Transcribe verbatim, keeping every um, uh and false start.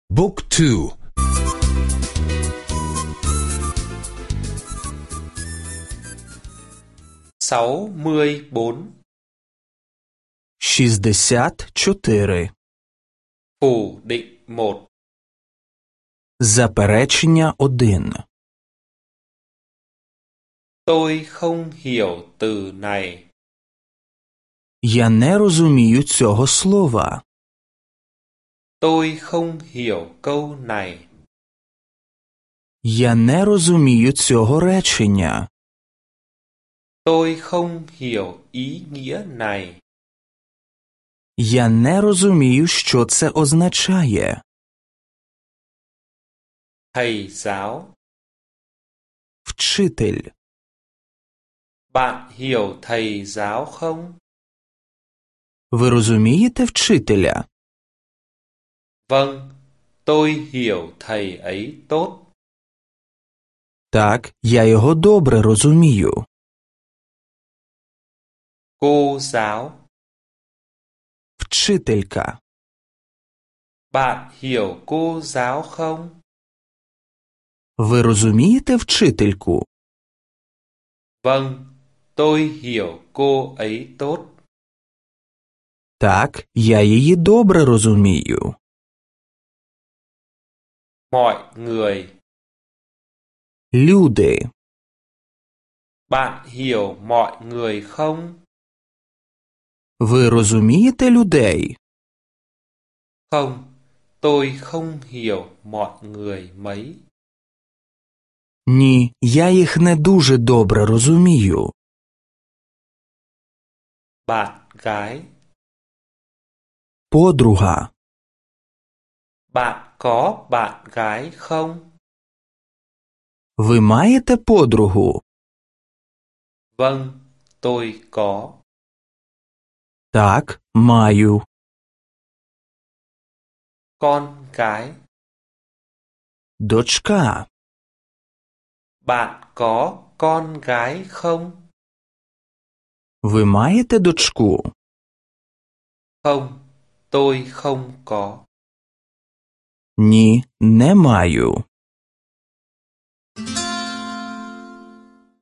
บุ๊กทู sáu mươi bốn шістдесят чотири. phủ định một. Заперечення один. Tôi không hiểu từ này. Я не розумію цього слова. Tôi không hiểu câu này. Я не розумію цього речення. Tôi không hiểu ý nghĩa này. Я не розумію, що це означає. Thầy giáo. Вчитель. Bạn hiểu thầy giáo không? Ви розумієте вчителя? Vâng, tôi hiểu thầy ấy tốt. Так, я його добре розумію. Cô giáo. Вчителька. Bạn hiểu cô giáo không? Ви розумієте вчительку? Vâng, tôi hiểu cô ấy tốt. Так, я її добре розумію. Mọi người. Люди. Bạn hiểu mọi người không? Ви розумієте людей? Không, tôi không hiểu mọi người mấy. Ні, я їх не дуже добре розумію. Bạn gái. Подруга. Bạn có bạn gái không? Ви маєте подругу? Vâng, tôi có. Так, маю. Con cái. Дочка. Bạn có con gái không? Ви маєте дочку? Không, tôi không có. Ні, не маю.